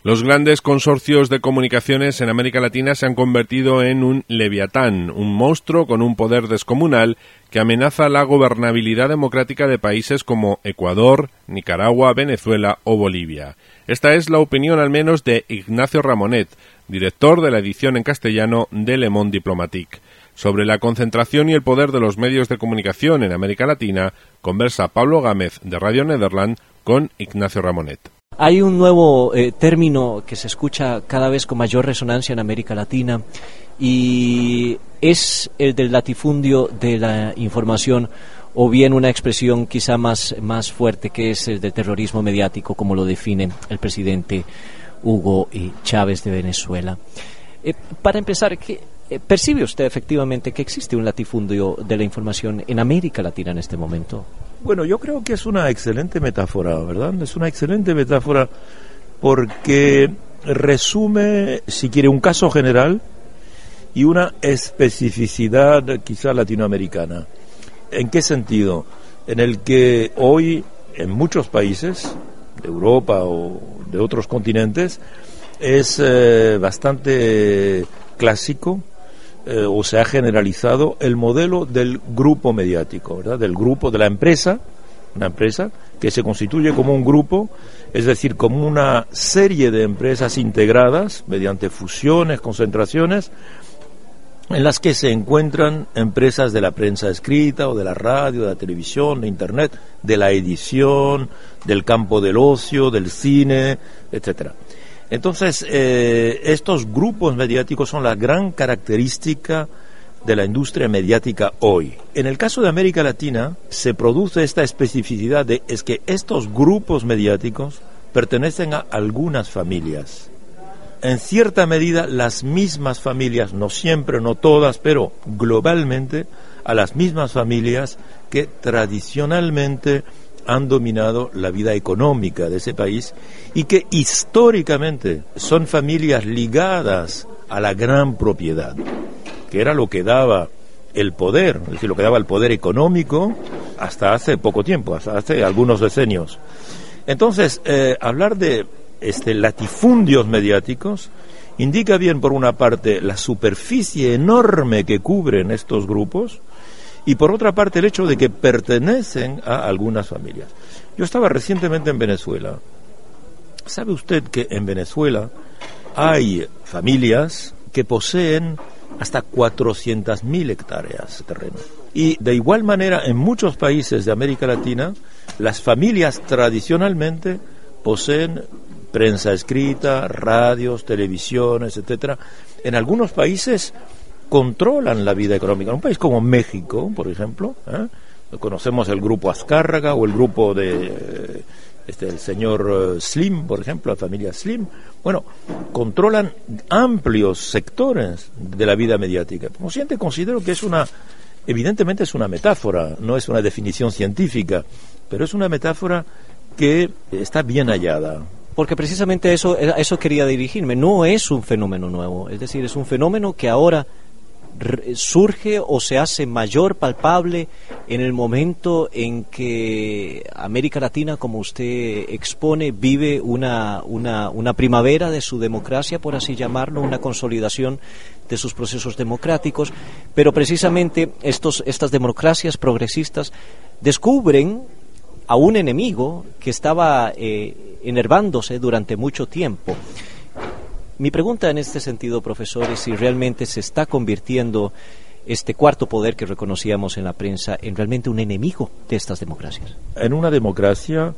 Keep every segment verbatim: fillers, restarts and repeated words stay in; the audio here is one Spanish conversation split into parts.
Los grandes consorcios de comunicaciones en América Latina se han convertido en un leviatán, un monstruo con un poder descomunal que amenaza la gobernabilidad democrática de países como Ecuador, Nicaragua, Venezuela o Bolivia. Esta es la opinión al menos de Ignacio Ramonet, director de la edición en castellano de Le Monde Diplomatique. Sobre la concentración y el poder de los medios de comunicación en América Latina, conversa Pablo Gámez de Radio Nederland con Ignacio Ramonet. Hay un nuevo eh, término que se escucha cada vez con mayor resonancia en América Latina y es el del latifundio de la información, o bien una expresión quizá más, más fuerte, que es el del terrorismo mediático, como lo define el presidente Hugo Chávez de Venezuela. Eh, para empezar, ¿qué, eh, ¿percibe usted efectivamente que existe un latifundio de la información en América Latina en este momento? Bueno, yo creo que es una excelente metáfora, ¿verdad? Es una excelente metáfora porque resume, si quiere, un caso general y una especificidad quizá latinoamericana. ¿En qué sentido? En el que hoy en muchos países de Europa o de otros continentes es eh, bastante clásico eh, o se ha generalizado el modelo del grupo mediático, ¿verdad? Del grupo, de la empresa, una empresa que se constituye como un grupo, es decir, como una serie de empresas integradas mediante fusiones, concentraciones, en las que se encuentran empresas de la prensa escrita o de la radio, de la televisión, de internet, de la edición, del campo del ocio, del cine, etcétera. Entonces, eh, estos grupos mediáticos son la gran característica de la industria mediática hoy. En el caso de América Latina, se produce esta especificidad de es que estos grupos mediáticos pertenecen a algunas familias. En cierta medida, las mismas familias, no siempre, no todas, pero globalmente, a las mismas familias que tradicionalmente han dominado la vida económica de ese país y que históricamente son familias ligadas a la gran propiedad, que era lo que daba el poder, es decir, lo que daba el poder económico hasta hace poco tiempo, hasta hace algunos decenios. Entonces, eh, hablar de este, latifundios mediáticos indica bien, por una parte, la superficie enorme que cubren estos grupos, y por otra parte el hecho de que pertenecen a algunas familias. Yo estaba recientemente en Venezuela. ¿Sabe usted que en Venezuela hay familias que poseen hasta cuatrocientas mil hectáreas de terreno? Y de igual manera, en muchos países de América Latina, las familias tradicionalmente poseen prensa escrita, radios, televisiones, etcétera. En algunos países controlan la vida económica. En un país como México, por ejemplo, ¿eh? conocemos el grupo Azcárraga o el grupo de este, el señor Slim, por ejemplo, la familia Slim. Bueno, controlan amplios sectores de la vida mediática. Como siempre, considero que es una, evidentemente es una metáfora, no es una definición científica, pero es una metáfora que está bien hallada. Porque precisamente eso, a eso quería dirigirme. No es un fenómeno nuevo, es decir, es un fenómeno que ahora surge o se hace mayor, palpable, en el momento en que América Latina, como usted expone, vive una, una, una primavera de su democracia, por así llamarlo, una consolidación de sus procesos democráticos, pero precisamente estos, estas democracias progresistas descubren a un enemigo que estaba eh, enervándose durante mucho tiempo. Mi pregunta en este sentido, profesor, es si realmente se está convirtiendo este cuarto poder que reconocíamos en la prensa en realmente un enemigo de estas democracias. En una democracia,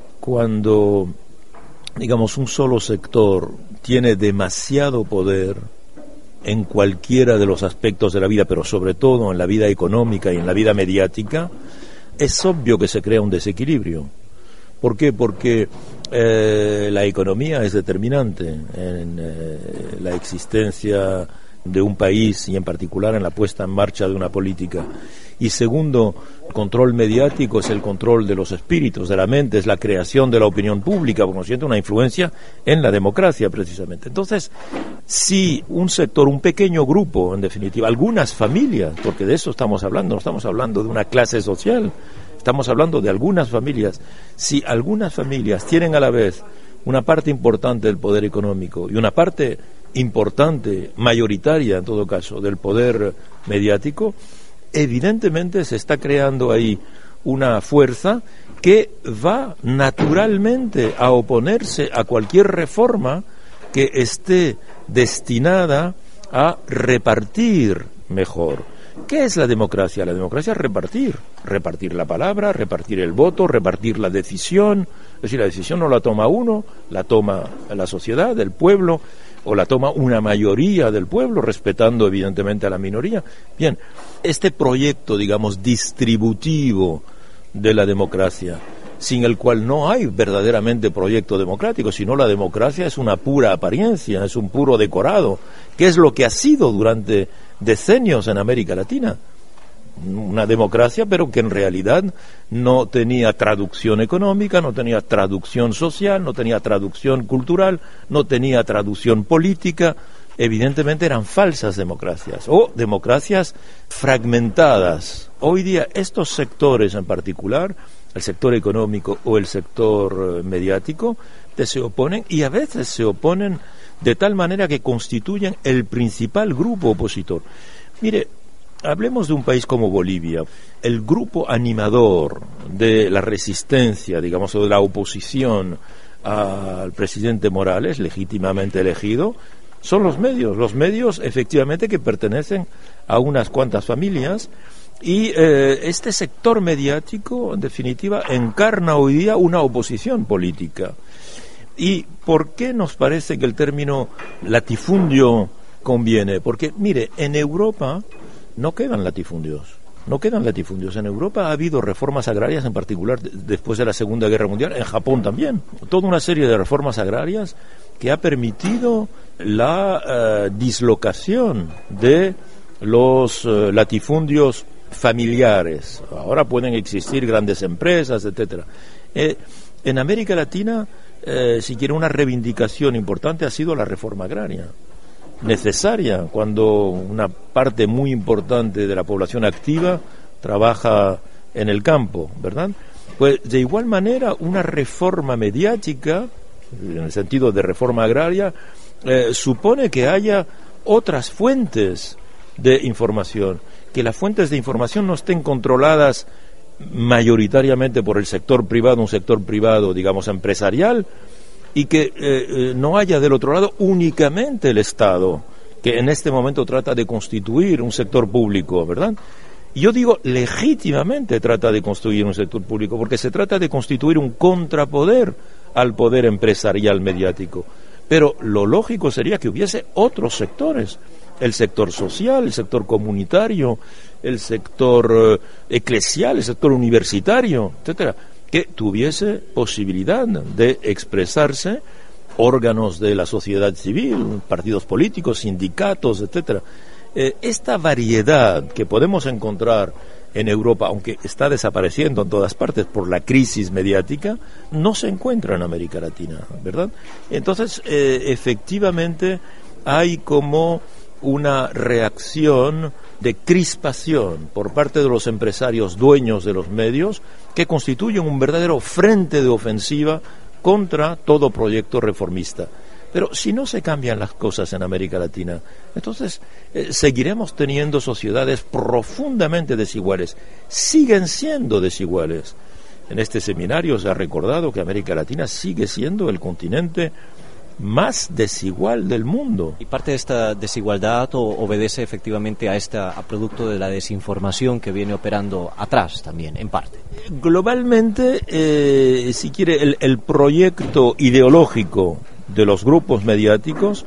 cuando, digamos, un solo sector tiene demasiado poder en cualquiera de los aspectos de la vida, pero sobre todo en la vida económica y en la vida mediática, es obvio que se crea un desequilibrio. ¿Por qué? Porque eh, la economía es determinante en eh, la existencia de un país y en particular en la puesta en marcha de una política. Y segundo, el control mediático es el control de los espíritus, de la mente, es la creación de la opinión pública, por consiguiente una influencia en la democracia precisamente. Entonces, si un sector, un pequeño grupo, en definitiva, algunas familias, porque de eso estamos hablando, no estamos hablando de una clase social, estamos hablando de algunas familias, si algunas familias tienen a la vez una parte importante del poder económico y una parte importante, mayoritaria en todo caso, del poder mediático, evidentemente se está creando ahí una fuerza que va naturalmente a oponerse a cualquier reforma que esté destinada a repartir mejor. ¿Qué es la democracia? La democracia es repartir, repartir la palabra, repartir el voto, repartir la decisión. Es decir, la decisión no la toma uno, la toma la sociedad, el pueblo, o la toma una mayoría del pueblo, respetando evidentemente a la minoría. Bien, este proyecto, digamos, distributivo de la democracia, sin el cual no hay verdaderamente proyecto democrático, sino la democracia es una pura apariencia, es un puro decorado, que es lo que ha sido durante decenios en América Latina. Una democracia, pero que en realidad no tenía traducción económica, no tenía traducción social, no tenía traducción cultural, no tenía traducción política. Evidentemente eran falsas democracias o democracias fragmentadas. Hoy día estos sectores en particular, el sector económico o el sector mediático, se oponen, y a veces se oponen de tal manera que constituyen el principal grupo opositor. Mire, hablemos de un país como Bolivia. El grupo animador de la resistencia, digamos, o de la oposición al presidente Morales, legítimamente elegido, son los medios. Los medios, efectivamente, que pertenecen a unas cuantas familias. Y eh, este sector mediático, en definitiva, encarna hoy día una oposición política. ¿Y por qué nos parece que el término latifundio conviene? Porque, mire, en Europa no quedan latifundios. No quedan latifundios. En Europa ha habido reformas agrarias, en particular después de la Segunda Guerra Mundial, en Japón también. Toda una serie de reformas agrarias que ha permitido la uh, dislocación de los uh, latifundios familiares. Ahora pueden existir grandes empresas, etcétera. Eh, en América Latina, eh, si quiere, una reivindicación importante ha sido la reforma agraria, necesaria cuando una parte muy importante de la población activa trabaja en el campo, ¿verdad? Pues de igual manera una reforma mediática, en el sentido de reforma agraria, eh, supone que haya otras fuentes de información, que las fuentes de información no estén controladas mayoritariamente por el sector privado, un sector privado, digamos, empresarial, y que eh, eh, no haya del otro lado únicamente el Estado, que en este momento trata de constituir un sector público, ¿verdad? Y yo digo, legítimamente trata de construir un sector público, porque se trata de constituir un contrapoder al poder empresarial mediático. Pero lo lógico sería que hubiese otros sectores, el sector social, el sector comunitario, el sector eh, eclesial, el sector universitario, etcétera, que tuviese posibilidad de expresarse, órganos de la sociedad civil, partidos políticos, sindicatos, etcétera. Eh, esta variedad que podemos encontrar en Europa, aunque está desapareciendo en todas partes por la crisis mediática, no se encuentra en América Latina, ¿verdad? Entonces, eh, efectivamente, hay como una reacción de crispación por parte de los empresarios dueños de los medios, que constituyen un verdadero frente de ofensiva contra todo proyecto reformista. Pero si no se cambian las cosas en América Latina, entonces eh, seguiremos teniendo sociedades profundamente desiguales. Siguen siendo desiguales. En este seminario se ha recordado que América Latina sigue siendo el continente más desigual del mundo. Y parte de esta desigualdad o, obedece efectivamente a esta a producto de la desinformación que viene operando atrás también, en parte. Globalmente, eh, si quiere, el, el proyecto ideológico de los grupos mediáticos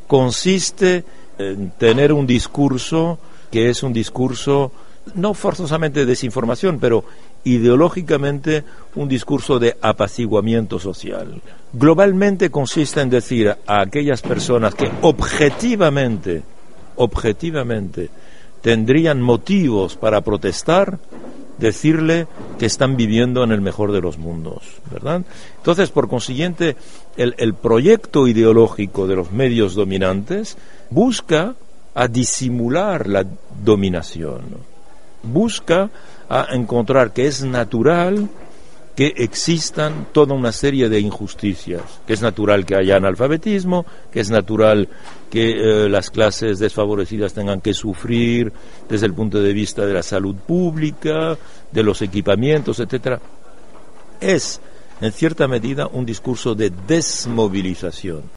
consiste en tener un discurso que es un discurso no forzosamente de desinformación, pero ideológicamente un discurso de apaciguamiento social. Globalmente consiste en decir a aquellas personas que objetivamente, objetivamente tendrían motivos para protestar, decirle que están viviendo en el mejor de los mundos, ¿verdad? Entonces, por consiguiente, el, el proyecto ideológico de los medios dominantes busca a disimular la dominación, busca a encontrar que es natural que existan toda una serie de injusticias, que es natural que haya analfabetismo, que es natural que eh, las clases desfavorecidas tengan que sufrir desde el punto de vista de la salud pública, de los equipamientos, etcétera. Es, en cierta medida, un discurso de desmovilización.